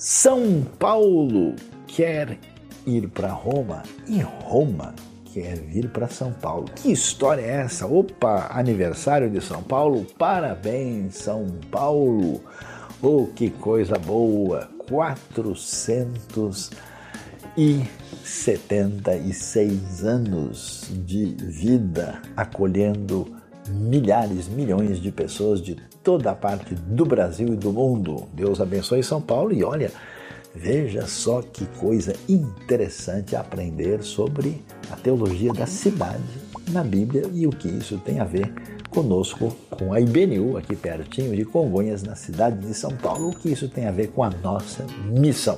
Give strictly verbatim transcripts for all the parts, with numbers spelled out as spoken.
São Paulo quer ir para Roma e Roma quer vir para São Paulo. Que história é essa? Opa, aniversário de São Paulo? Parabéns, São Paulo! Oh, que coisa boa! quatrocentos e setenta e seis anos de vida, acolhendo milhares, milhões de pessoas de toda a parte do Brasil e do mundo. Deus abençoe São Paulo e olha, veja só que coisa interessante aprender sobre a teologia da cidade na Bíblia e o que isso tem a ver conosco, com a I B N U, aqui pertinho de Congonhas, na cidade de São Paulo, o que isso tem a ver com a nossa missão.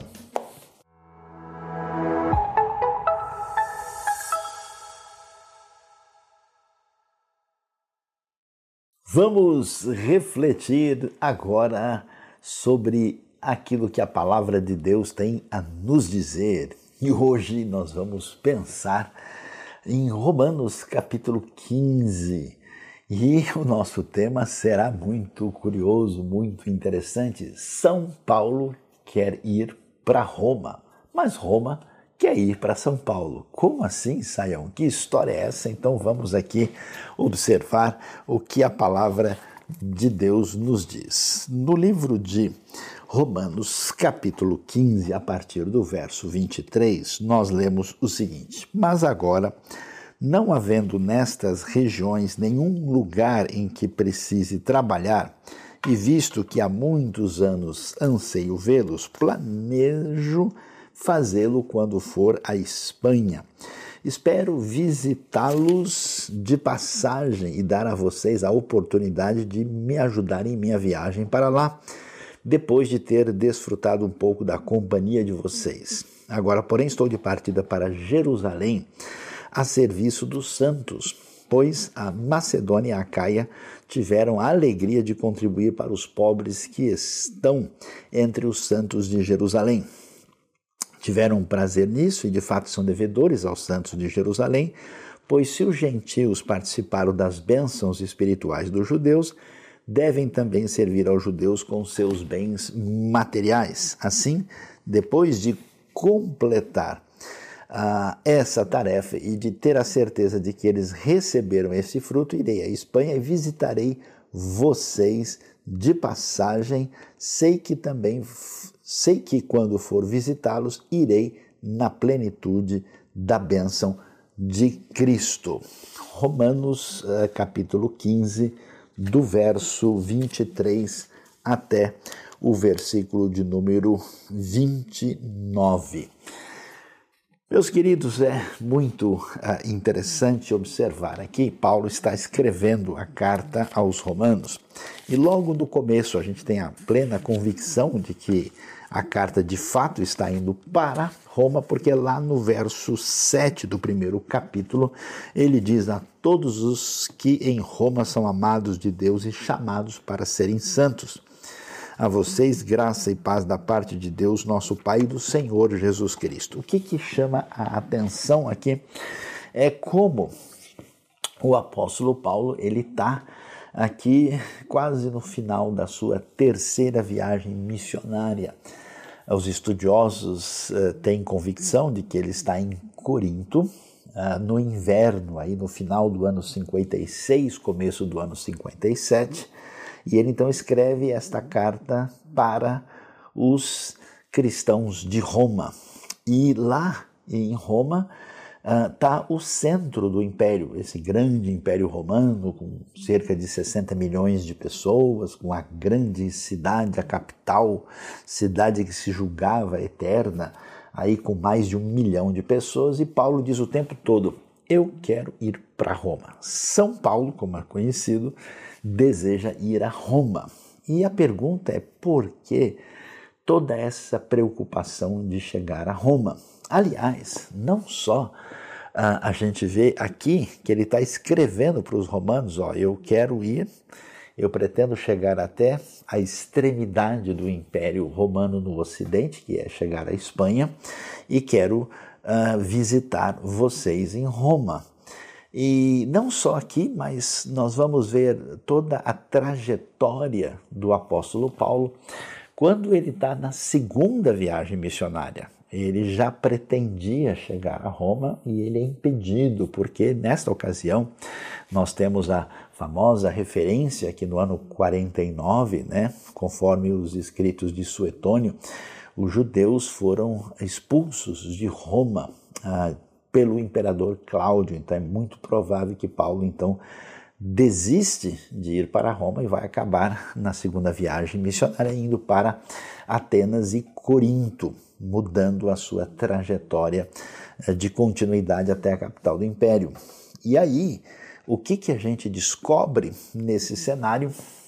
Vamos refletir agora sobre aquilo que a palavra de Deus tem a nos dizer. E hoje nós vamos pensar em Romanos capítulo quinze. E o nosso tema será muito curioso, muito interessante. São Paulo quer ir para Roma, mas Roma quer ir para São Paulo. Como assim, Saião? Que história é essa? Então vamos aqui observar o que a palavra de Deus nos diz. No livro de Romanos, capítulo quinze, a partir do verso vinte e três, nós lemos o seguinte: Mas agora, não havendo nestas regiões nenhum lugar em que precise trabalhar, e visto que há muitos anos anseio vê-los, planejo fazê-lo quando for à Espanha. Espero visitá-los de passagem e dar a vocês a oportunidade de me ajudar em minha viagem para lá, depois de ter desfrutado um pouco da companhia de vocês. Agora, porém, estou de partida para Jerusalém, a serviço dos santos, pois a Macedônia e a Acaia tiveram a alegria de contribuir para os pobres que estão entre os santos de Jerusalém. Tiveram prazer nisso e de fato são devedores aos santos de Jerusalém, pois se os gentios participaram das bênçãos espirituais dos judeus, devem também servir aos judeus com seus bens materiais. Assim, depois de completar uh, essa tarefa e de ter a certeza de que eles receberam esse fruto, irei à Espanha e visitarei vocês de passagem. Sei que também Sei que quando for visitá-los, irei na plenitude da bênção de Cristo. Romanos, capítulo quinze, do verso vinte e três até o versículo de número vinte e nove. Meus queridos, é muito uh, interessante observar aqui, Paulo está escrevendo a carta aos Romanos, e logo no começo a gente tem a plena convicção de que a carta de fato está indo para Roma, porque lá no verso sete do primeiro capítulo, ele diz a todos os que em Roma são amados de Deus e chamados para serem santos. A vocês, graça e paz da parte de Deus, nosso Pai e do Senhor Jesus Cristo. O que, que chama a atenção aqui é como o apóstolo Paulo, ele está aqui quase no final da sua terceira viagem missionária. Os estudiosos uh, têm convicção de que ele está em Corinto, uh, no inverno, aí no final do ano cinquenta e seis, começo do ano cinquenta e sete, e ele então escreve esta carta para os cristãos de Roma. E lá em Roma está uh, o centro do império, esse grande império romano, com cerca de sessenta milhões de pessoas, com a grande cidade, a capital, cidade que se julgava eterna, aí com mais de um milhão de pessoas, e Paulo diz o tempo todo: eu quero ir para Roma. São Paulo, como é conhecido, deseja ir a Roma. E a pergunta é: por que toda essa preocupação de chegar a Roma? Aliás, não só uh, a gente vê aqui que ele está escrevendo para os romanos, ó, eu quero ir, eu pretendo chegar até a extremidade do Império Romano no Ocidente, que é chegar à Espanha, e quero uh, visitar vocês em Roma. E não só aqui, mas nós vamos ver toda a trajetória do apóstolo Paulo Quando ele está na segunda viagem missionária, ele já pretendia chegar a Roma e ele é impedido, porque nesta ocasião nós temos a famosa referência que no ano quarenta e nove, né, conforme os escritos de Suetônio, os judeus foram expulsos de Roma ah, pelo imperador Cláudio. Então é muito provável que Paulo então desiste de ir para Roma e vai acabar na segunda viagem missionária indo para Atenas e Corinto, mudando a sua trajetória de continuidade até a capital do império. E aí, o que, que a gente descobre nesse cenário?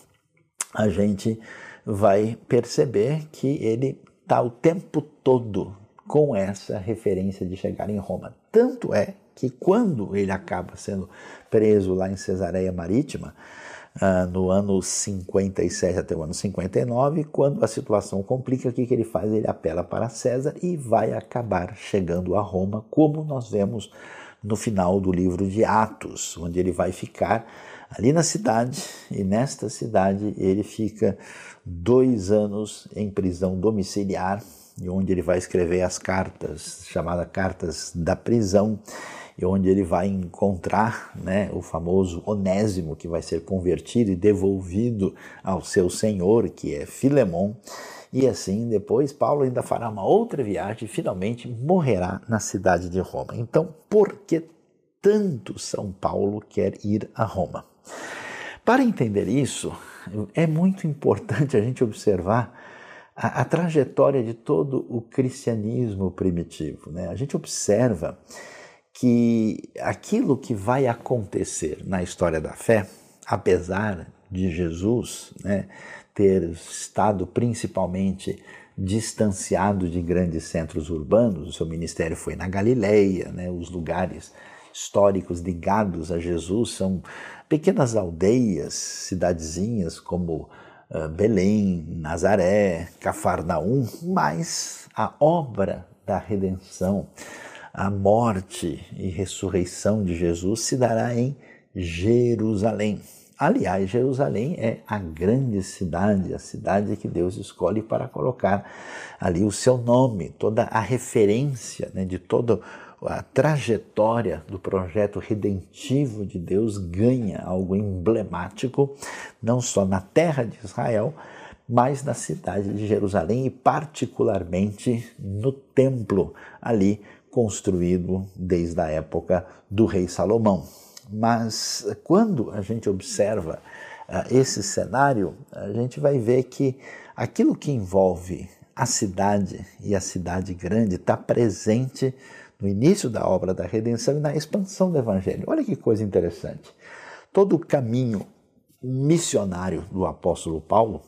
A gente vai perceber que ele está o tempo todo com essa referência de chegar em Roma. Tanto é que quando ele acaba sendo preso lá em Cesareia Marítima, uh, no ano cinquenta e sete até o ano cinquenta e nove, quando a situação complica, o que, que ele faz? Ele apela para César e vai acabar chegando a Roma, como nós vemos no final do livro de Atos, onde ele vai ficar ali na cidade, e nesta cidade ele fica dois anos em prisão domiciliar, e onde ele vai escrever as cartas, chamadas cartas da prisão, e onde ele vai encontrar, né, o famoso Onésimo, que vai ser convertido e devolvido ao seu senhor, que é Filemon. E assim, depois, Paulo ainda fará uma outra viagem e finalmente morrerá na cidade de Roma. Então, por que tanto São Paulo quer ir a Roma? Para entender isso, é muito importante a gente observar a, a trajetória de todo o cristianismo primitivo, né? A gente observa que aquilo que vai acontecer na história da fé, apesar de Jesus, né, ter estado principalmente distanciado de grandes centros urbanos, o seu ministério foi na Galileia, né, os lugares históricos ligados a Jesus são pequenas aldeias, cidadezinhas como uh, Belém, Nazaré, Cafarnaum, mas a obra da redenção, a morte e ressurreição de Jesus se dará em Jerusalém. Aliás, Jerusalém é a grande cidade, a cidade que Deus escolhe para colocar ali o seu nome, toda a referência, né, de toda a trajetória do projeto redentivo de Deus ganha algo emblemático, não só na terra de Israel, mas na cidade de Jerusalém e particularmente no templo ali construído desde a época do rei Salomão. Mas quando a gente observa uh, esse cenário, a gente vai ver que aquilo que envolve a cidade e a cidade grande está presente no início da obra da redenção e na expansão do evangelho. Olha que coisa interessante. Todo o caminho missionário do apóstolo Paulo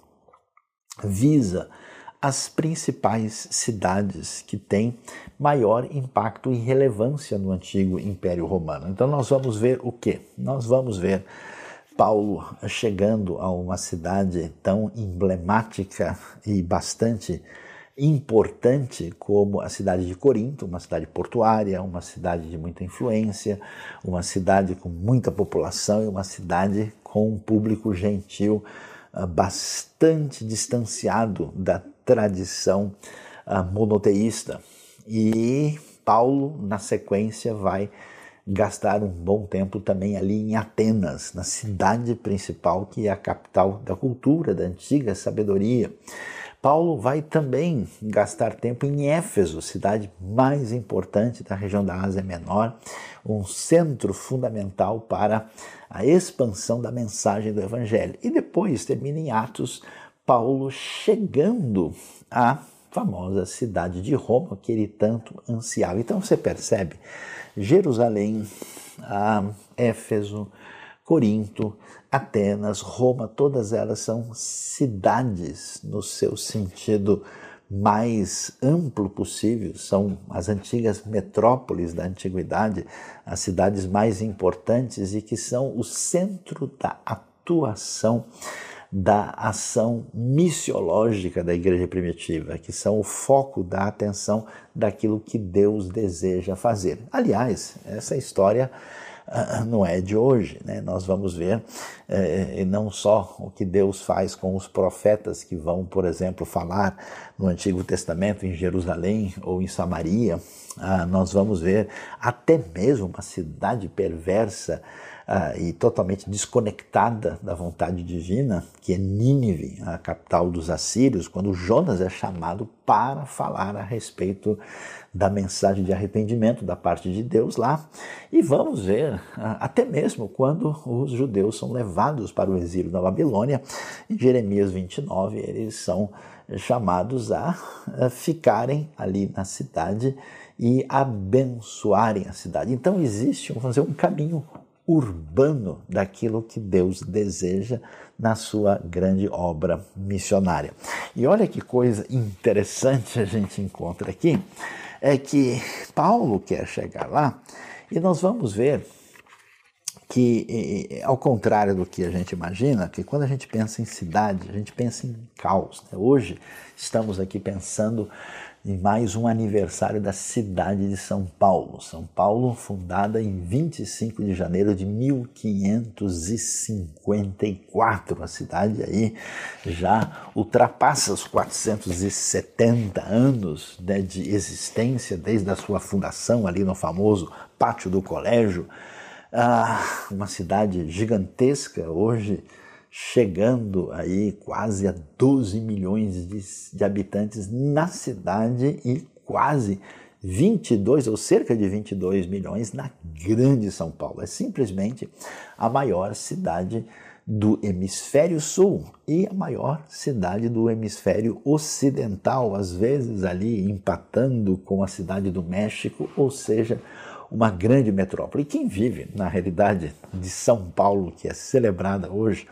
visa as principais cidades que têm maior impacto e relevância no antigo Império Romano. Então nós vamos ver o quê? Nós vamos ver Paulo chegando a uma cidade tão emblemática e bastante importante como a cidade de Corinto, uma cidade portuária, uma cidade de muita influência, uma cidade com muita população e uma cidade com um público gentil bastante distanciado da tradição uh, monoteísta. E Paulo, na sequência, vai gastar um bom tempo também ali em Atenas, na cidade principal, que é a capital da cultura, da antiga sabedoria. Paulo vai também gastar tempo em Éfeso, cidade mais importante da região da Ásia Menor, um centro fundamental para a expansão da mensagem do Evangelho. E depois termina em Atos, Paulo chegando à famosa cidade de Roma, que ele tanto ansiava. Então você percebe, Jerusalém, Éfeso, Corinto, Atenas, Roma, todas elas são cidades no seu sentido mais amplo possível, são as antigas metrópoles da antiguidade, as cidades mais importantes e que são o centro da atuação da ação missiológica da igreja primitiva, que são o foco da atenção daquilo que Deus deseja fazer. Aliás, essa história não é de hoje, né? Nós vamos ver eh, não só o que Deus faz com os profetas que vão, por exemplo, falar no Antigo Testamento em Jerusalém ou em Samaria, ah, nós vamos ver até mesmo uma cidade perversa ah, e totalmente desconectada da vontade divina, que é Nínive, a capital dos assírios, quando Jonas é chamado para falar a respeito da mensagem de arrependimento da parte de Deus lá. E vamos ver, até mesmo quando os judeus são levados para o exílio da Babilônia, em Jeremias vinte e nove, eles são chamados a ficarem ali na cidade e abençoarem a cidade. Então existe, vamos dizer, um caminho urbano daquilo que Deus deseja na sua grande obra missionária. E olha que coisa interessante a gente encontra aqui, é que Paulo quer chegar lá e nós vamos ver que, ao contrário do que a gente imagina, que quando a gente pensa em cidade, a gente pensa em caos, né? Hoje estamos aqui pensando em mais um aniversário da cidade de São Paulo. São Paulo, fundada em vinte e cinco de janeiro de mil quinhentos e cinquenta e quatro. A cidade aí já ultrapassa os quatrocentos e setenta anos, né, de existência, desde a sua fundação ali no famoso Pátio do Colégio. Ah, uma cidade gigantesca, hoje chegando aí quase a doze milhões de, de habitantes na cidade e quase vinte e dois ou cerca de vinte e dois milhões na grande São Paulo. É simplesmente a maior cidade do hemisfério sul e a maior cidade do hemisfério ocidental, às vezes ali empatando com a cidade do México, ou seja, uma grande metrópole. E quem vive na realidade de São Paulo, que é celebrada hoje,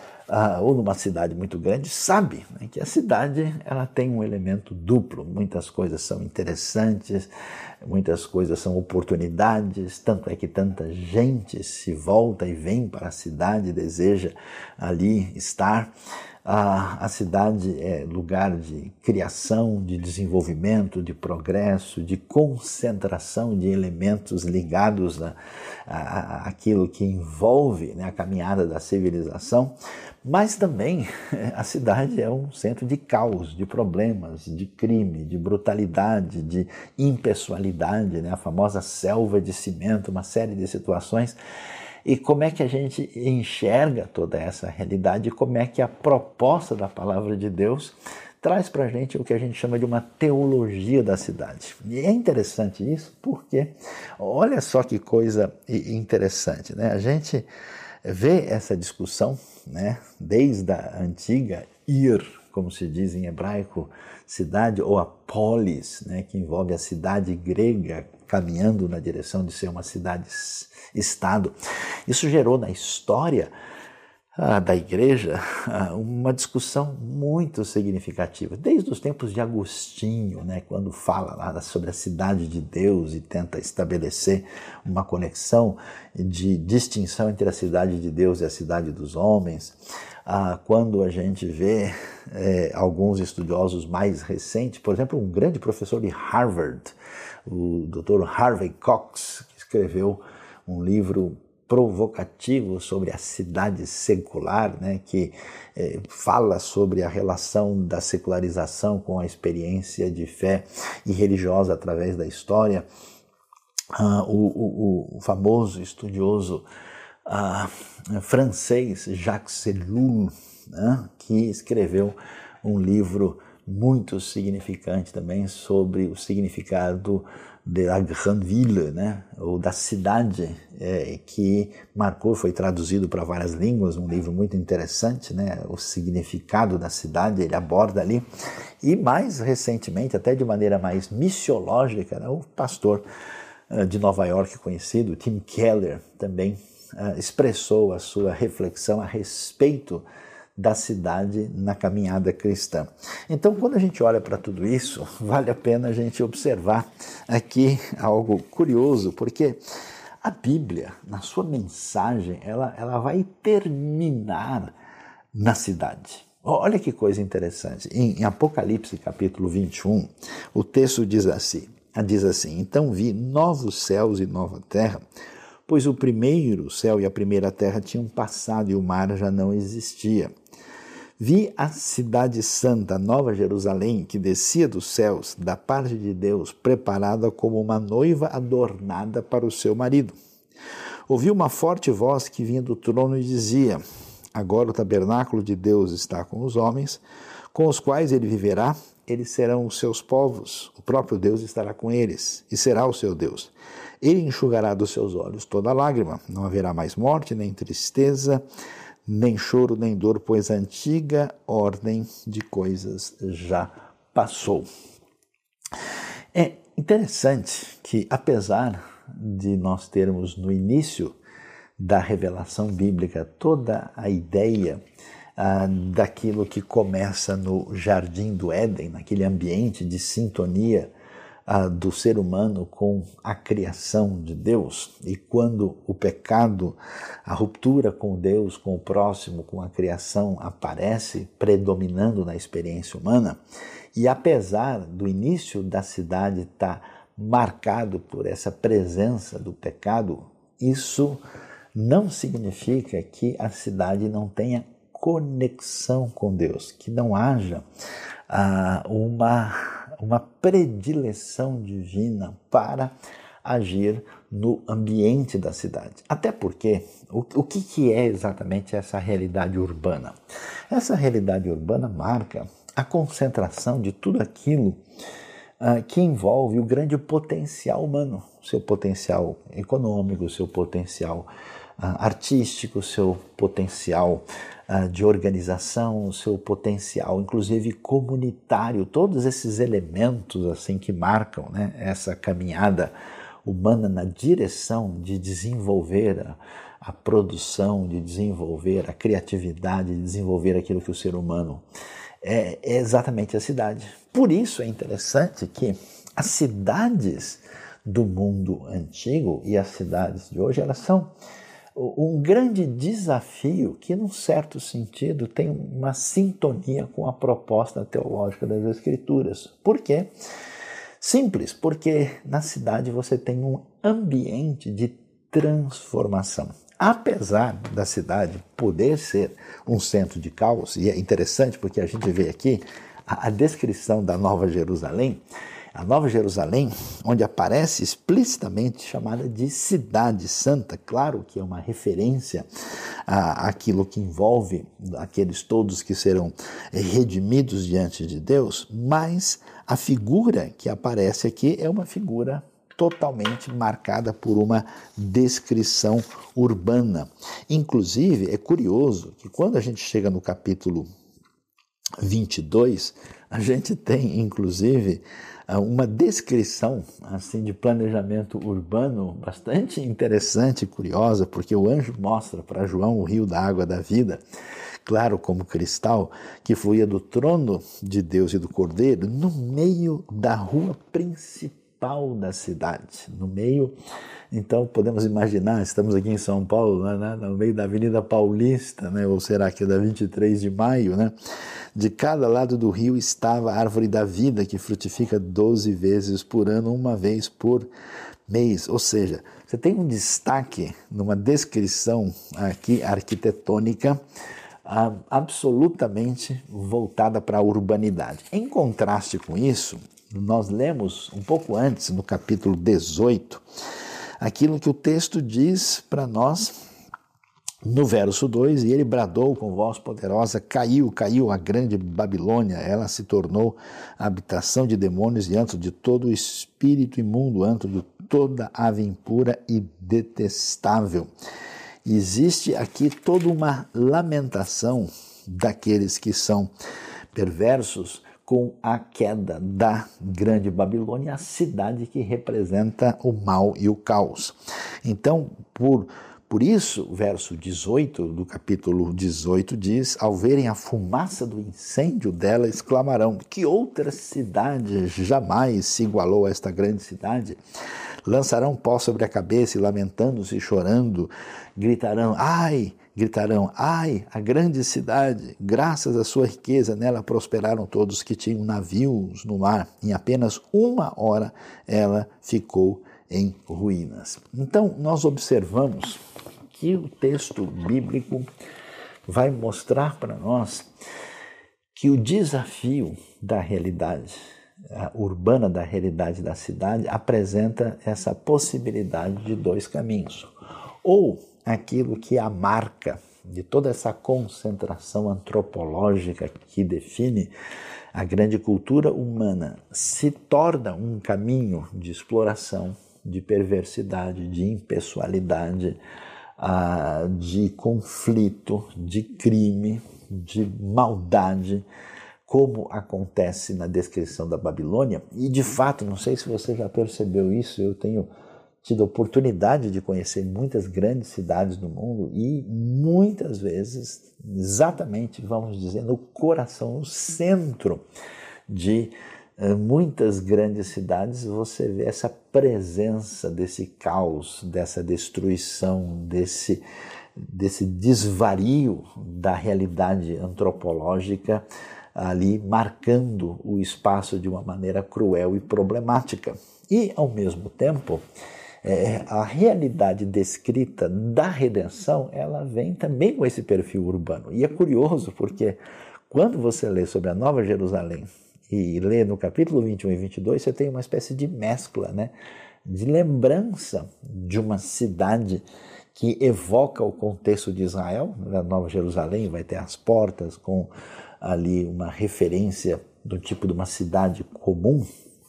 uh, ou numa cidade muito grande, sabe, né, que a cidade ela tem um elemento duplo. Muitas coisas são interessantes, muitas coisas são oportunidades, tanto é que tanta gente se volta e vem para a cidade, deseja ali estar. A, a cidade é lugar de criação, de desenvolvimento, de progresso, de concentração de elementos ligados a, a, àquilo que envolve, né, a caminhada da civilização, mas também a cidade é um centro de caos, de problemas, de crime, de brutalidade, de impessoalidade, né, a famosa selva de cimento, uma série de situações. E como é que a gente enxerga toda essa realidade e como é que a proposta da palavra de Deus traz para a gente o que a gente chama de uma teologia da cidade. E é interessante isso porque, olha só que coisa interessante, né? A gente vê essa discussão, né, desde a antiga Ir, como se diz em hebraico, cidade, ou a polis, né, que envolve a cidade grega caminhando na direção de ser uma cidade-estado. Isso gerou na história ah, da igreja ah, uma discussão muito significativa, desde os tempos de Agostinho, né, quando fala lá sobre a cidade de Deus e tenta estabelecer uma conexão de distinção entre a cidade de Deus e a cidade dos homens. Ah, quando a gente vê eh, alguns estudiosos mais recentes, por exemplo, um grande professor de Harvard, o doutor Harvey Cox, que escreveu um livro provocativo sobre a cidade secular, né, que eh, fala sobre a relação da secularização com a experiência de fé e religiosa através da história. Ah, o, o, o famoso estudioso ah, francês Jacques Ellul, né, que escreveu um livro muito significante também sobre o significado de la grande ville, né, ou da cidade, é, que marcou, foi traduzido para várias línguas, um livro muito interessante, né, o significado da cidade, ele aborda ali. E mais recentemente, até de maneira mais missiológica, né, o pastor uh, de Nova York conhecido, Tim Keller, também uh, expressou a sua reflexão a respeito da cidade na caminhada cristã. Então, quando a gente olha para tudo isso, vale a pena a gente observar aqui algo curioso, porque a Bíblia, na sua mensagem, ela, ela vai terminar na cidade. Olha que coisa interessante. Em, em Apocalipse, capítulo vinte e um, o texto diz assim, diz assim: então vi novos céus e nova terra, pois o primeiro céu e a primeira terra tinham passado e o mar já não existia. Vi a cidade santa, a Nova Jerusalém, que descia dos céus, da parte de Deus, preparada como uma noiva adornada para o seu marido. Ouvi uma forte voz que vinha do trono e dizia: agora o tabernáculo de Deus está com os homens, com os quais ele viverá, eles serão os seus povos, o próprio Deus estará com eles, e será o seu Deus. Ele enxugará dos seus olhos toda lágrima, não haverá mais morte, nem tristeza, nem choro, nem dor, pois a antiga ordem de coisas já passou. É interessante que, apesar de nós termos no início da revelação bíblica toda a ideia ah, daquilo que começa no Jardim do Éden, naquele ambiente de sintonia ah, do ser humano com a criação de Deus, e quando o pecado, a ruptura com Deus, com o próximo, com a criação aparece predominando na experiência humana, e apesar do início da cidade estar marcado por essa presença do pecado, isso não significa que a cidade não tenha conexão com Deus, que não haja ah, uma, uma predileção divina para agir no ambiente da cidade. Até porque, o, o que, que é exatamente essa realidade urbana? Essa realidade urbana marca a concentração de tudo aquilo uh, que envolve o grande potencial humano, seu potencial econômico, seu potencial uh, artístico, seu potencial uh, de organização, seu potencial, inclusive comunitário, todos esses elementos assim que marcam, né, essa caminhada humana na direção de desenvolver a, a produção, de desenvolver a criatividade, de desenvolver aquilo que o ser humano é, é exatamente a cidade. Por isso é interessante que as cidades do mundo antigo e as cidades de hoje, elas são um grande desafio que, num certo sentido, tem uma sintonia com a proposta teológica das Escrituras. Por quê? Simples, porque na cidade você tem um ambiente de transformação. Apesar da cidade poder ser um centro de caos, e é interessante porque a gente vê aqui a, a descrição da Nova Jerusalém, a Nova Jerusalém, onde aparece explicitamente chamada de Cidade Santa, claro que é uma referência à, àquilo que envolve aqueles todos que serão redimidos diante de Deus, mas a figura que aparece aqui é uma figura totalmente marcada por uma descrição urbana. Inclusive, é curioso que quando a gente chega no capítulo vinte e dois, a gente tem, inclusive, uma descrição assim, de planejamento urbano bastante interessante e curiosa, porque o anjo mostra para João o rio da água da vida, claro como cristal, que fluía do trono de Deus e do Cordeiro, no meio da rua principal da cidade, no meio, então podemos imaginar, estamos aqui em São Paulo, né, no meio da Avenida Paulista, né, ou será que é da vinte e três de maio, né? De cada lado do rio estava a árvore da vida, que frutifica doze vezes por ano, uma vez por mês, ou seja, você tem um destaque numa descrição aqui arquitetônica absolutamente voltada para a urbanidade. Em contraste com isso, nós lemos um pouco antes, no capítulo dezoito, aquilo que o texto diz para nós no verso dois, e ele bradou com voz poderosa, caiu, caiu a grande Babilônia, ela se tornou a habitação de demônios e antro de todo o espírito imundo, antro de toda ave impura e detestável. Existe aqui toda uma lamentação daqueles que são perversos com a queda da grande Babilônia, a cidade que representa o mal e o caos. Então, por, por isso, o verso dezoito do capítulo dezoito diz: ao verem a fumaça do incêndio dela, exclamarão: que outra cidade jamais se igualou a esta grande cidade? Lançarão pó sobre a cabeça e, lamentando-se e chorando, gritarão: ai! Gritarão: ai, a grande cidade, graças à sua riqueza, nela prosperaram todos que tinham navios no mar. Em apenas uma hora ela ficou em ruínas. Então, nós observamos que o texto bíblico vai mostrar para nós que o desafio da realidade urbana, da realidade da cidade, apresenta essa possibilidade de dois caminhos. Ou aquilo que é a marca de toda essa concentração antropológica que define a grande cultura humana se torna um caminho de exploração, de perversidade, de impessoalidade, de conflito, de crime, de maldade, como acontece na descrição da Babilônia. E, de fato, não sei se você já percebeu isso, eu tenho tido a oportunidade de conhecer muitas grandes cidades do mundo e muitas vezes, exatamente, vamos dizer, no coração, no centro de uh, muitas grandes cidades, você vê essa presença desse caos, dessa destruição, desse, desse desvario da realidade antropológica, ali marcando o espaço de uma maneira cruel e problemática. E, ao mesmo tempo, é, a realidade descrita da redenção, ela vem também com esse perfil urbano. E é curioso porque quando você lê sobre a Nova Jerusalém e lê no capítulo vinte e um e vinte e dois, você tem uma espécie de mescla, né, de lembrança de uma cidade que evoca o contexto de Israel. Na Nova Jerusalém vai ter as portas com ali uma referência do tipo de uma cidade comum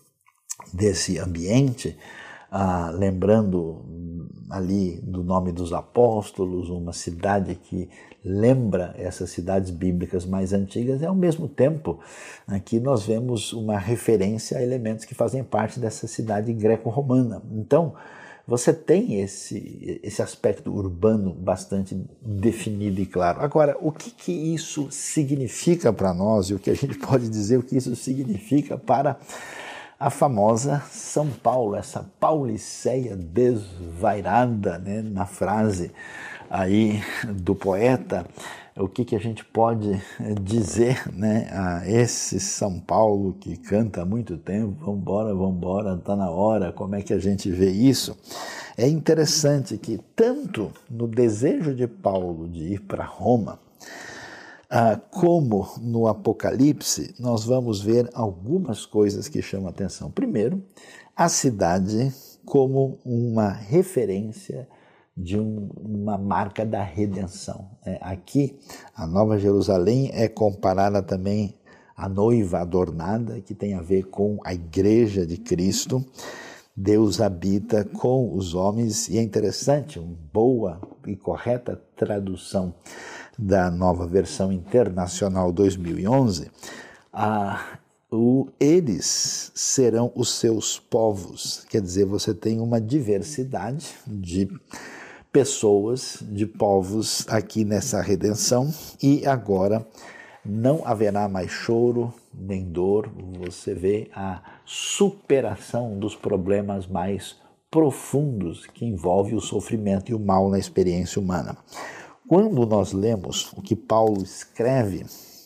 desse ambiente, ah, lembrando ali do nome dos apóstolos, uma cidade que lembra essas cidades bíblicas mais antigas, e ao mesmo tempo aqui nós vemos uma referência a elementos que fazem parte dessa cidade greco-romana. Então, você tem esse, esse aspecto urbano bastante definido e claro. Agora, o que, que isso significa para nós e o que a gente pode dizer, o que isso significa para a famosa São Paulo, essa pauliceia desvairada, né, na frase aí do poeta. O que, que a gente pode dizer, né, a esse São Paulo que canta há muito tempo, vamos embora, vamos embora, está na hora, como é que a gente vê isso? É interessante que tanto no desejo de Paulo de ir para Roma, ah, como no Apocalipse, nós vamos ver algumas coisas que chamam a atenção. Primeiro, a cidade como uma referência de um, uma marca da redenção. É, aqui, a Nova Jerusalém é comparada também à noiva adornada, que tem a ver com a igreja de Cristo. Deus habita com os homens, e é interessante, uma boa e correta tradução da Nova Versão Internacional dois mil e onze, a O, eles serão os seus povos. Quer dizer, você tem uma diversidade de pessoas, de povos aqui nessa redenção, e agora não haverá mais choro nem dor. Você vê a superação dos problemas mais profundos que envolvem o sofrimento e o mal na experiência humana. Quando nós lemos o que Paulo escreve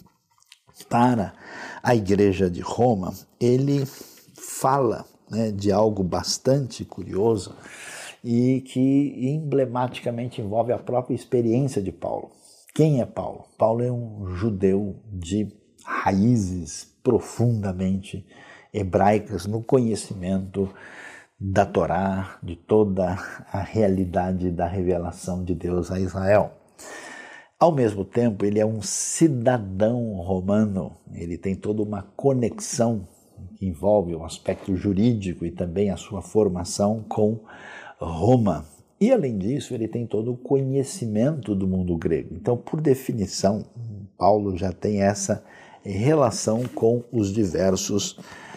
para a igreja de Roma, ele fala, né, de algo bastante curioso e que emblematicamente envolve a própria experiência de Paulo. Quem é Paulo? Paulo é um judeu de raízes profundamente hebraicas no conhecimento da Torá, de toda a realidade da revelação de Deus a Israel. Ao mesmo tempo, ele é um cidadão romano, ele tem toda uma conexão que envolve o aspecto jurídico e também a sua formação com Roma. E, além disso, ele tem todo o conhecimento do mundo grego. Então, por definição, Paulo já tem essa relação com os diversos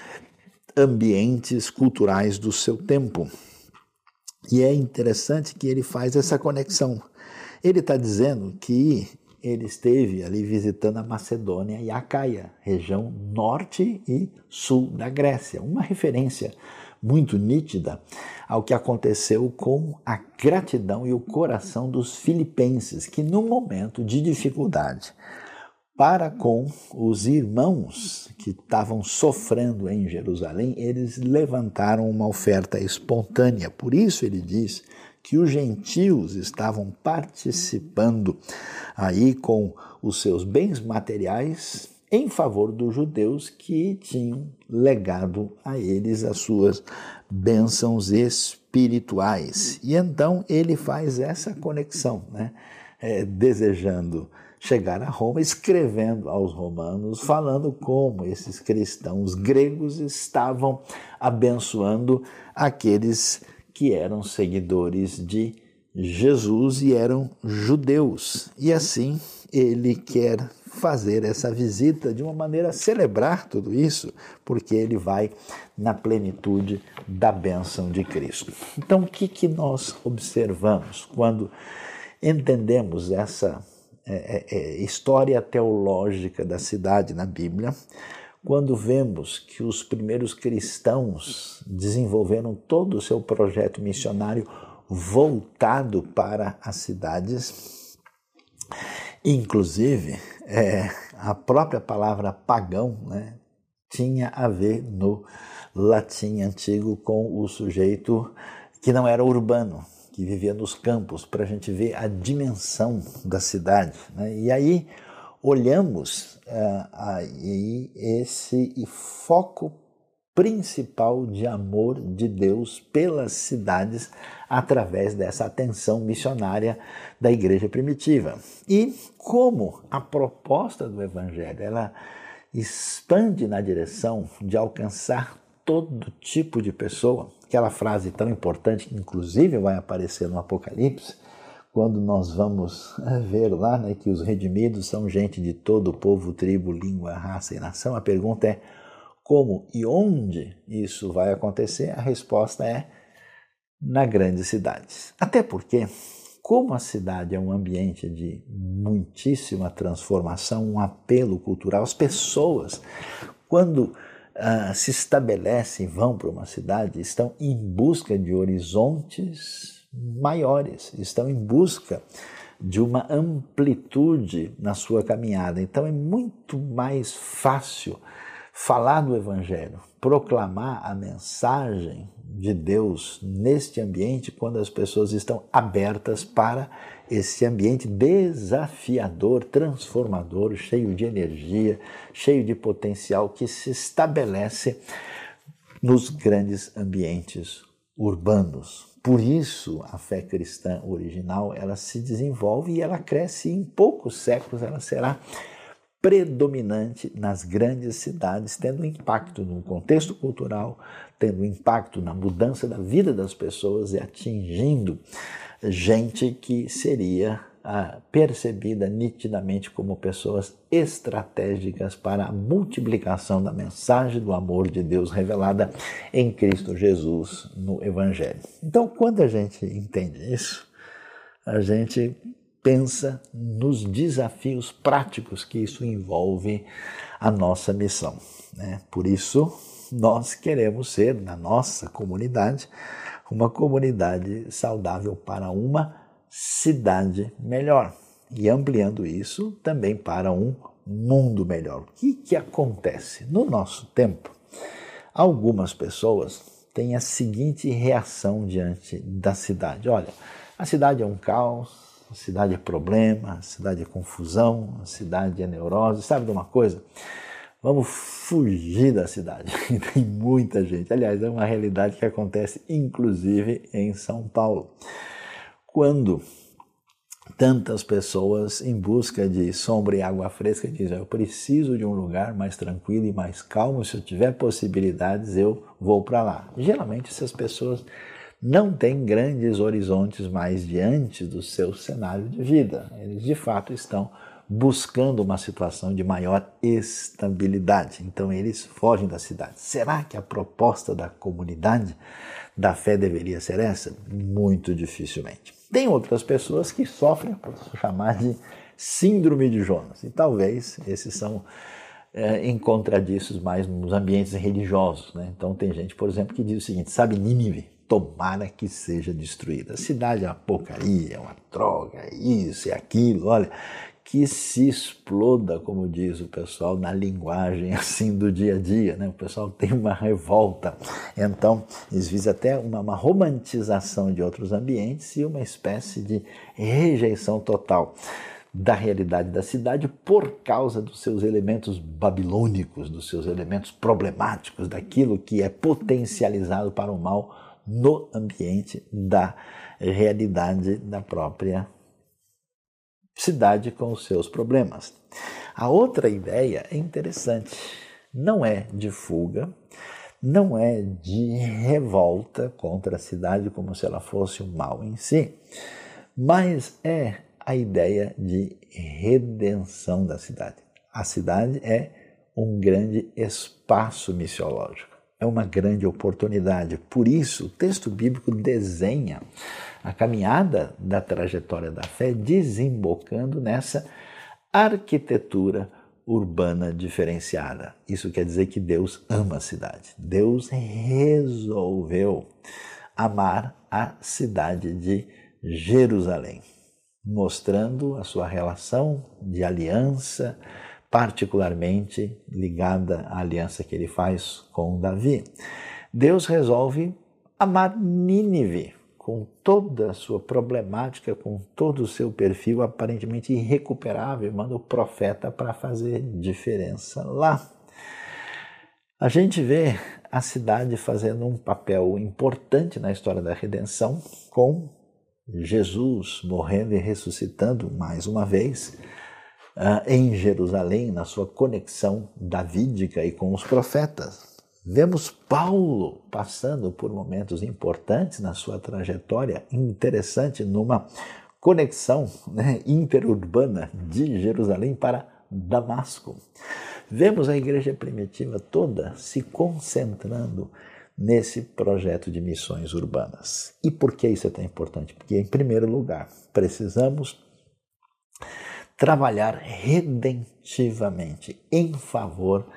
ambientes culturais do seu tempo. E é interessante que ele faz essa conexão. Ele está dizendo que ele esteve ali visitando a Macedônia e a Acaia, região norte e sul da Grécia. Uma referência muito nítida ao que aconteceu com a gratidão e o coração dos filipenses, que no momento de dificuldade, para com os irmãos que estavam sofrendo em Jerusalém, eles levantaram uma oferta espontânea. Por isso ele diz que os gentios estavam participando aí com os seus bens materiais em favor dos judeus que tinham legado a eles as suas bênçãos espirituais. E então ele faz essa conexão, né? É, desejando chegar a Roma, escrevendo aos romanos, falando como esses cristãos gregos estavam abençoando aqueles que eram seguidores de Jesus e eram judeus. E assim ele quer fazer essa visita de uma maneira a celebrar tudo isso, porque ele vai na plenitude da bênção de Cristo. Então, o que, que nós observamos quando entendemos essa é, é, história teológica da cidade na Bíblia? Quando vemos que os primeiros cristãos desenvolveram todo o seu projeto missionário voltado para as cidades, inclusive é, a própria palavra pagão, né, tinha a ver no latim antigo com o sujeito que não era urbano, que vivia nos campos, para a gente ver a dimensão da cidade, né? E aí olhamos uh, aí esse foco principal de amor de Deus pelas cidades através dessa atenção missionária da igreja primitiva. E como a proposta do Evangelho ela expande na direção de alcançar todo tipo de pessoa, aquela frase tão importante que inclusive vai aparecer no Apocalipse, quando nós vamos ver lá, né, que os redimidos são gente de todo povo, tribo, língua, raça e nação, a pergunta é como e onde isso vai acontecer? A resposta é na grande cidade. Até porque, como a cidade é um ambiente de muitíssima transformação, um apelo cultural, as pessoas, quando uh, se estabelecem, vão para uma cidade, estão em busca de horizontes maiores, estão em busca de uma amplitude na sua caminhada. Então é muito mais fácil falar do Evangelho, proclamar a mensagem de Deus neste ambiente quando as pessoas estão abertas para esse ambiente desafiador, transformador, cheio de energia, cheio de potencial que se estabelece nos grandes ambientes urbanos. Por isso, a fé cristã original, ela se desenvolve e ela cresce, e em poucos séculos ela será predominante nas grandes cidades, tendo impacto no contexto cultural, tendo impacto na mudança da vida das pessoas e atingindo gente que seria ah, percebida nitidamente como pessoas estratégicas para a multiplicação da mensagem do amor de Deus revelada em Cristo Jesus no Evangelho. Então, quando a gente entende isso, a gente pensa nos desafios práticos que isso envolve a nossa missão, né? Por isso, nós queremos ser, na nossa comunidade, uma comunidade saudável para uma cidade melhor. E ampliando isso também para um mundo melhor. O que, que acontece? No nosso tempo, algumas pessoas têm a seguinte reação diante da cidade. Olha, a cidade é um caos, a cidade é problema, a cidade é confusão, a cidade é neurose. Sabe de uma coisa? Vamos fugir da cidade. Tem muita gente. Aliás, é uma realidade que acontece inclusive em São Paulo. Quando tantas pessoas em busca de sombra e água fresca dizem: eu preciso de um lugar mais tranquilo e mais calmo, se eu tiver possibilidades eu vou para lá. Geralmente essas pessoas não têm grandes horizontes mais diante do seu cenário de vida. Eles de fato estão buscando uma situação de maior estabilidade. Então eles fogem da cidade. Será que a proposta da comunidade da fé deveria ser essa? Muito dificilmente. Tem outras pessoas que sofrem, posso chamar de síndrome de Jonas. E talvez esses são é, encontradiços mais nos ambientes religiosos, né? Então tem gente, por exemplo, que diz o seguinte: sabe, Nínive, tomara que seja destruída. A cidade é uma porcaria, é uma droga, é isso e aquilo, olha. que se exploda, como diz o pessoal, na linguagem assim do dia a dia, né? O pessoal tem uma revolta. Então, eles visam até uma, uma romantização de outros ambientes e uma espécie de rejeição total da realidade da cidade por causa dos seus elementos babilônicos, dos seus elementos problemáticos, daquilo que é potencializado para o mal no ambiente da realidade da própria cidade com os seus problemas. A outra ideia é interessante, não é de fuga, não é de revolta contra a cidade como se ela fosse o mal em si, mas é a ideia de redenção da cidade. A cidade é um grande espaço missiológico, é uma grande oportunidade. Por isso, o texto bíblico desenha a caminhada da trajetória da fé desembocando nessa arquitetura urbana diferenciada. Isso quer dizer que Deus ama a cidade. Deus resolveu amar a cidade de Jerusalém, mostrando a sua relação de aliança, particularmente ligada à aliança que ele faz com Davi. Deus resolve amar Nínive, com toda a sua problemática, com todo o seu perfil aparentemente irrecuperável, manda o profeta para fazer diferença lá. A gente vê a cidade fazendo um papel importante na história da redenção, com Jesus morrendo e ressuscitando mais uma vez uh, em Jerusalém, na sua conexão davídica e com os profetas. Vemos Paulo passando por momentos importantes na sua trajetória, interessante, numa conexão, né, interurbana de Jerusalém para Damasco. Vemos a igreja primitiva toda se concentrando nesse projeto de missões urbanas. E por que isso é tão importante? Porque, em primeiro lugar, precisamos trabalhar redentivamente em favor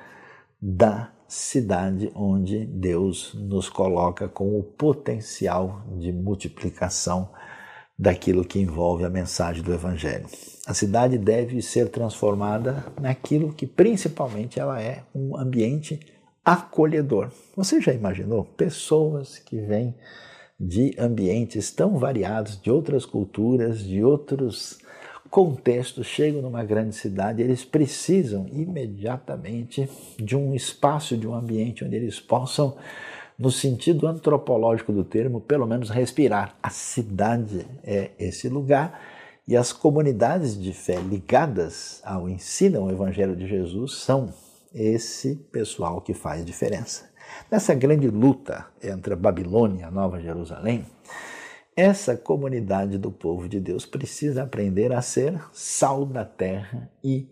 da cidade onde Deus nos coloca com o potencial de multiplicação daquilo que envolve a mensagem do Evangelho. A cidade deve ser transformada naquilo que principalmente ela é, um ambiente acolhedor. Você já imaginou pessoas que vêm de ambientes tão variados, de outras culturas, de outros contextos, chegam numa grande cidade, eles precisam imediatamente de um espaço, de um ambiente onde eles possam, no sentido antropológico do termo, pelo menos respirar. A cidade é esse lugar e as comunidades de fé ligadas ao ensino, ao Evangelho de Jesus, são esse pessoal que faz diferença. Nessa grande luta entre a Babilônia e a Nova Jerusalém, essa comunidade do povo de Deus precisa aprender a ser sal da terra e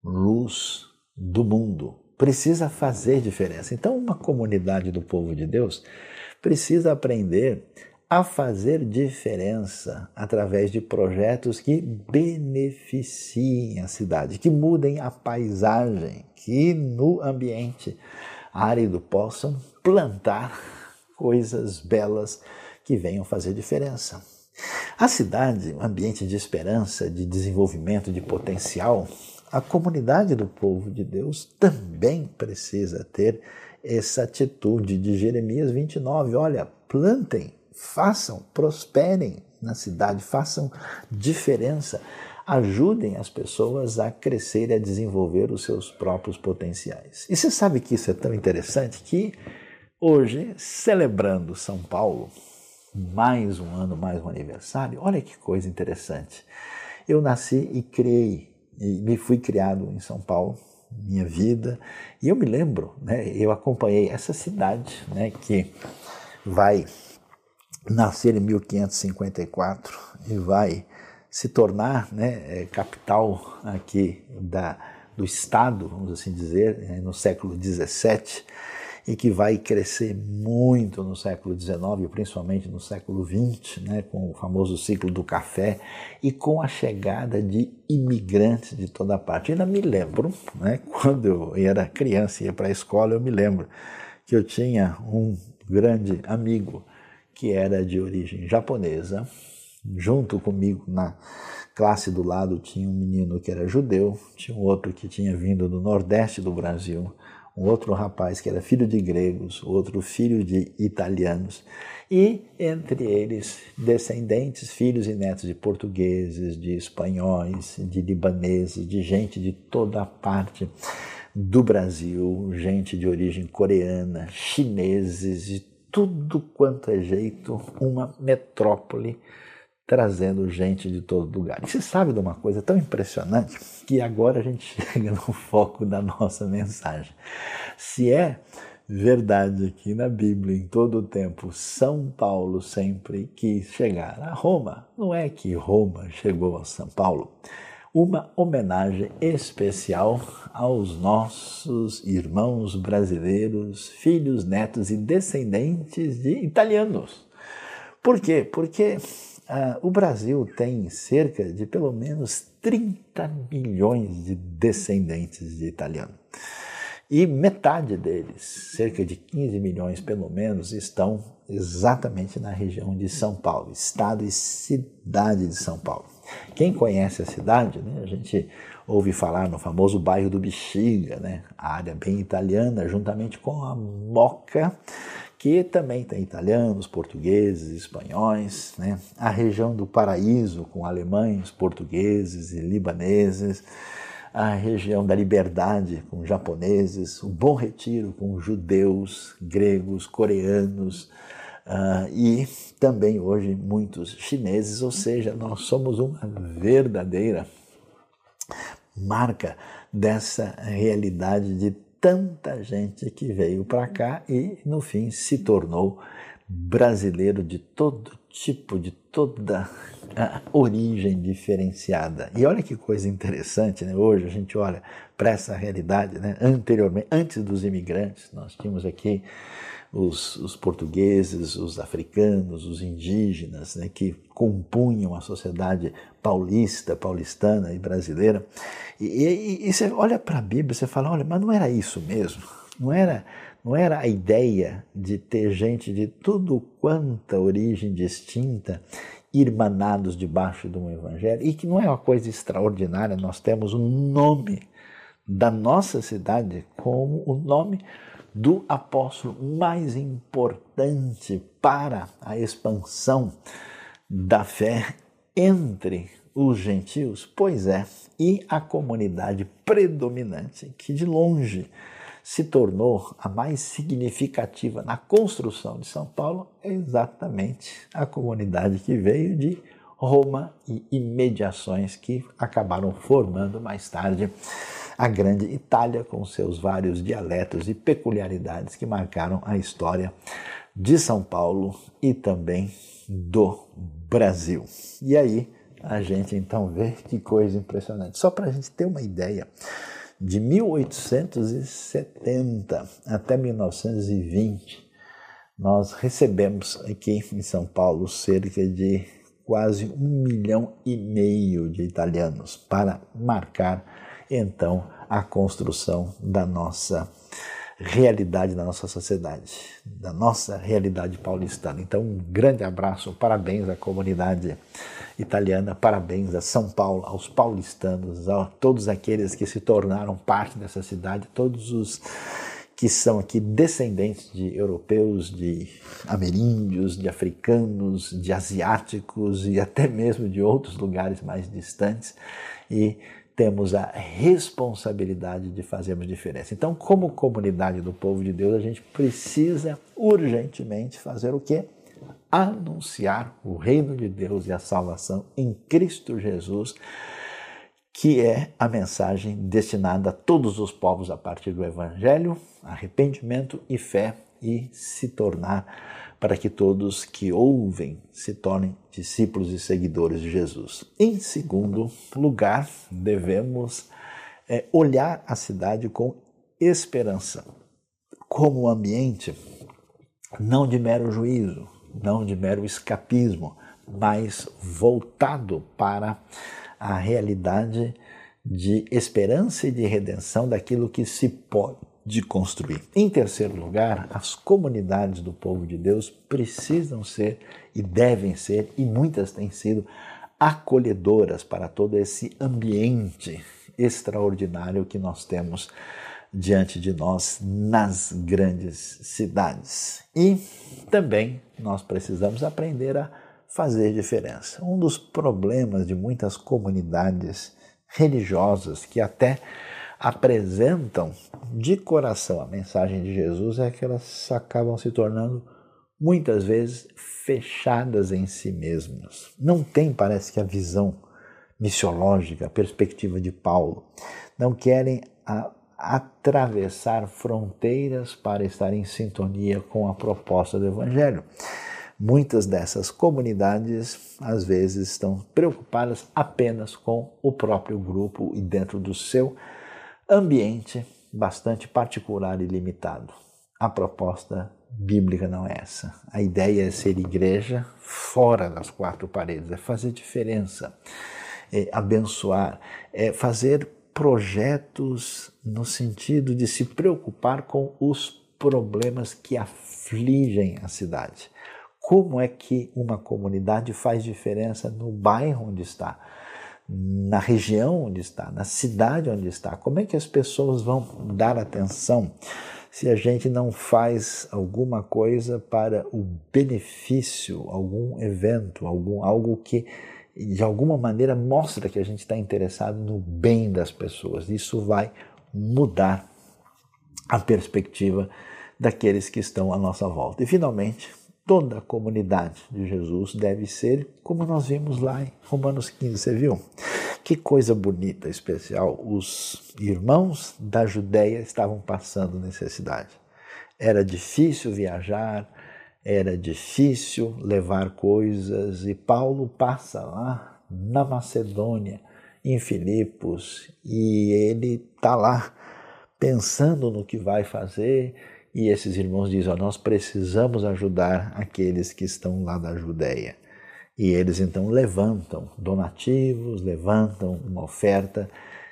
luz do mundo. Precisa fazer diferença. Então, uma comunidade do povo de Deus precisa aprender a fazer diferença através de projetos que beneficiem a cidade, que mudem a paisagem, que no ambiente árido possam plantar coisas belas que venham fazer diferença. A cidade, um ambiente de esperança, de desenvolvimento, de potencial, a comunidade do povo de Deus também precisa ter essa atitude de Jeremias vinte e nove. Olha, plantem, façam, prosperem na cidade, façam diferença, ajudem as pessoas a crescer e a desenvolver os seus próprios potenciais. E você sabe que isso é tão interessante que hoje, celebrando São Paulo, mais um ano, mais um aniversário, olha que coisa interessante. Eu nasci e criei, e me fui criado em São Paulo, minha vida, e eu me lembro, né, eu acompanhei essa cidade, né, que vai nascer em mil quinhentos e cinquenta e quatro e vai se tornar, né, capital aqui da, do estado, vamos assim dizer, no século dezessete, e que vai crescer muito no século dezenove, principalmente no século vinte, né, com o famoso ciclo do café e com a chegada de imigrantes de toda parte. Eu ainda me lembro, né, quando eu era criança e ia para a escola, eu me lembro que eu tinha um grande amigo que era de origem japonesa Junto comigo na classe do lado tinha um menino que era judeu, tinha um outro que tinha vindo do Nordeste do Brasil, um outro rapaz que era filho de gregos, outro filho de italianos, e entre eles descendentes, filhos e netos de portugueses, de espanhóis, de libaneses, de gente de toda a parte do Brasil, gente de origem coreana, chineses, de tudo quanto é jeito, uma metrópole trazendo gente de todo lugar. E você sabe de uma coisa tão impressionante que agora a gente chega no foco da nossa mensagem. Se é verdade aqui na Bíblia, em todo o tempo, São Paulo sempre quis chegar a Roma, não é que Roma chegou a São Paulo. Uma homenagem especial aos nossos irmãos brasileiros, filhos, netos e descendentes de italianos. Por quê? Porque Uh, o Brasil tem cerca de pelo menos trinta milhões de descendentes de italiano. E metade deles, cerca de quinze milhões pelo menos, estão exatamente na região de São Paulo, estado e cidade de São Paulo. Quem conhece a cidade, né, a gente ouve falar no famoso bairro do Bexiga, né, a área bem italiana, juntamente com a Moca, que também tem italianos, portugueses, espanhóis, né? A região do Paraíso, com alemães, portugueses e libaneses, a região da Liberdade, com japoneses, o Bom Retiro, com judeus, gregos, coreanos, uh, e também hoje muitos chineses, ou seja, nós somos uma verdadeira marca dessa realidade de tanta gente que veio para cá e, no fim, se tornou brasileiro de todo tipo, de toda a origem diferenciada. E olha que coisa interessante, né? Hoje a gente olha para essa realidade, né? Anteriormente, antes dos imigrantes, nós tínhamos aqui os, os portugueses, os africanos, os indígenas, né? Que compunham a sociedade paulista, paulistana e brasileira. E, e, e você olha para a Bíblia e você fala, olha, mas não era isso mesmo? Não era, não era a ideia de ter gente de tudo quanta origem distinta, irmanados debaixo de um evangelho? E que não é uma coisa extraordinária, nós temos o nome da nossa cidade como o nome do apóstolo mais importante para a expansão da fé entre os gentios? Pois é, e a comunidade predominante, que de longe se tornou a mais significativa na construção de São Paulo, é exatamente a comunidade que veio de Roma e imediações que acabaram formando mais tarde a grande Itália, com seus vários dialetos e peculiaridades que marcaram a história de São Paulo e também do Brasil. E aí a gente então vê que coisa impressionante. Só para a gente ter uma ideia, de mil oitocentos e setenta até mil novecentos e vinte, nós recebemos aqui em São Paulo cerca de quase um milhão e meio de italianos para marcar então a construção da nossa realidade, da nossa sociedade, da nossa realidade paulistana. Então, um grande abraço, parabéns à comunidade italiana, parabéns a São Paulo, aos paulistanos, a todos aqueles que se tornaram parte dessa cidade, todos os que são aqui descendentes de europeus, de ameríndios, de africanos, de asiáticos e até mesmo de outros lugares mais distantes, e temos a responsabilidade de fazermos diferença. Então, como comunidade do povo de Deus, a gente precisa urgentemente fazer o quê? Anunciar o reino de Deus e a salvação em Cristo Jesus, que é a mensagem destinada a todos os povos a partir do Evangelho, arrependimento e fé, e se tornar, para que todos que ouvem se tornem discípulos e seguidores de Jesus. Em segundo lugar, devemos é, olhar a cidade com esperança, como um ambiente não de mero juízo, não de mero escapismo, mas voltado para a realidade de esperança e de redenção daquilo que se pode de construir. Em terceiro lugar, as comunidades do povo de Deus precisam ser e devem ser, e muitas têm sido, acolhedoras para todo esse ambiente extraordinário que nós temos diante de nós nas grandes cidades. E também nós precisamos aprender a fazer diferença. Um dos problemas de muitas comunidades religiosas que até apresentam de coração a mensagem de Jesus é que elas acabam se tornando muitas vezes fechadas em si mesmas. Não tem, parece que, a visão missiológica, a perspectiva de Paulo. Não querem a, atravessar fronteiras para estar em sintonia com a proposta do Evangelho. Muitas dessas comunidades, às vezes, estão preocupadas apenas com o próprio grupo e dentro do seu ambiente bastante particular e limitado. A proposta bíblica não é essa. A ideia é ser igreja fora das quatro paredes, é fazer diferença, é abençoar, é fazer projetos no sentido de se preocupar com os problemas que afligem a cidade. Como é que uma comunidade faz diferença no bairro onde está, na região onde está, na cidade onde está? Como é que as pessoas vão dar atenção se a gente não faz alguma coisa para o benefício, algum evento, algum, algo que de alguma maneira mostra que a gente está interessado no bem das pessoas? Isso vai mudar a perspectiva daqueles que estão à nossa volta. E finalmente, toda a comunidade de Jesus deve ser como nós vimos lá em Romanos quinze, você viu? Que coisa bonita, especial. Os irmãos da Judéia estavam passando necessidade. Era difícil viajar, era difícil levar coisas, e Paulo passa lá na Macedônia, em Filipos, e ele está lá pensando no que vai fazer. E esses irmãos dizem, ó, nós precisamos ajudar aqueles que estão lá da Judéia. E eles então levantam donativos, levantam uma oferta,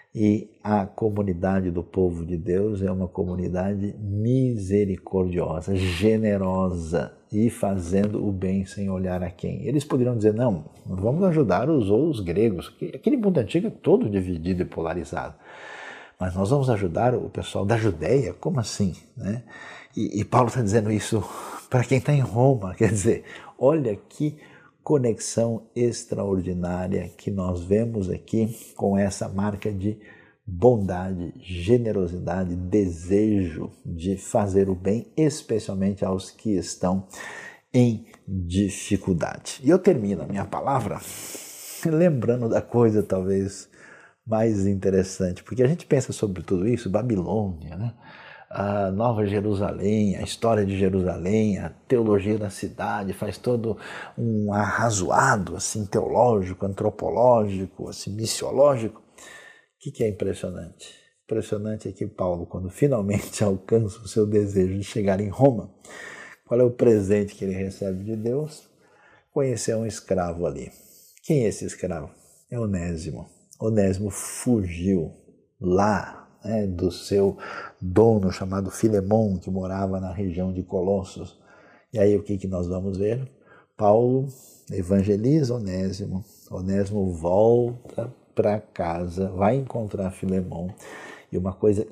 e a comunidade do povo de Deus é uma comunidade misericordiosa, generosa e fazendo o bem sem olhar a quem. Eles poderiam dizer, não, vamos ajudar os, os gregos, aquele mundo antigo é todo dividido e polarizado. Mas nós vamos ajudar o pessoal da Judéia? Como assim? Né? E, e Paulo está dizendo isso para quem está em Roma. Quer dizer, olha que conexão extraordinária que nós vemos aqui com essa marca de bondade, generosidade, desejo de fazer o bem, especialmente aos que estão em dificuldade. E eu termino a minha palavra lembrando da coisa talvez mais interessante, porque a gente pensa sobre tudo isso, Babilônia, né? A Nova Jerusalém, a história de Jerusalém, a teologia da cidade, faz todo um arrazoado assim, teológico, antropológico, assim, missiológico. O que, que é impressionante? Impressionante é que Paulo, quando finalmente alcança o seu desejo de chegar em Roma, qual é o presente que ele recebe de Deus? Conhecer um escravo ali. Quem é esse escravo? É Onésimo. Onésimo fugiu lá, né, do seu dono chamado Filemon, que morava na região de Colossos. E aí o que, que nós vamos ver? Paulo evangeliza Onésimo, Onésimo volta para casa, vai encontrar Filemon, e uma coisa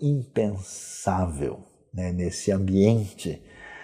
impensável, né, nesse ambiente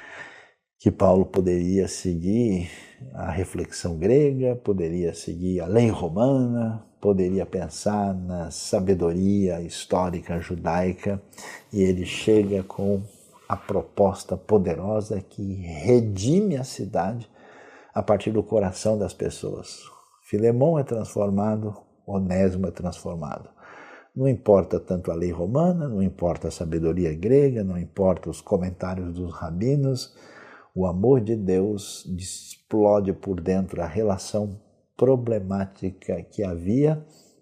que Paulo poderia seguir a reflexão grega, poderia seguir a lei romana, poderia pensar na sabedoria histórica judaica, e ele chega com a proposta poderosa que redime a cidade a partir do coração das pessoas. Filemon é transformado, Onésimo é transformado. Não importa tanto a lei romana, não importa a sabedoria grega, não importa os comentários dos rabinos, o amor de Deus explode por dentro a relação problemática que havia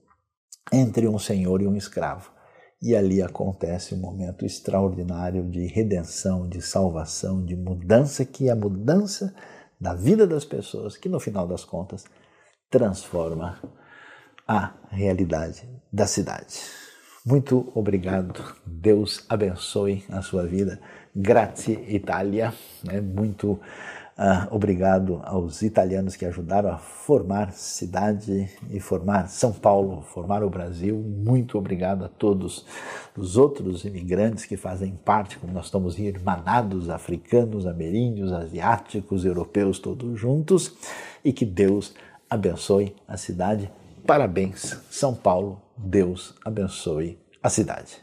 entre um senhor e um escravo. E ali acontece um momento extraordinário de redenção, de salvação, de mudança, que é a mudança da vida das pessoas, que no final das contas transforma a realidade da cidade. Muito obrigado. Deus abençoe a sua vida. Grazie Itália. Né? Muito uh, obrigado aos italianos que ajudaram a formar cidade e formar São Paulo, formar o Brasil. Muito obrigado a todos os outros imigrantes que fazem parte, como nós estamos irmanados, africanos, ameríndios, asiáticos, europeus, todos juntos. E que Deus abençoe a cidade. Parabéns, São Paulo. Deus abençoe a cidade.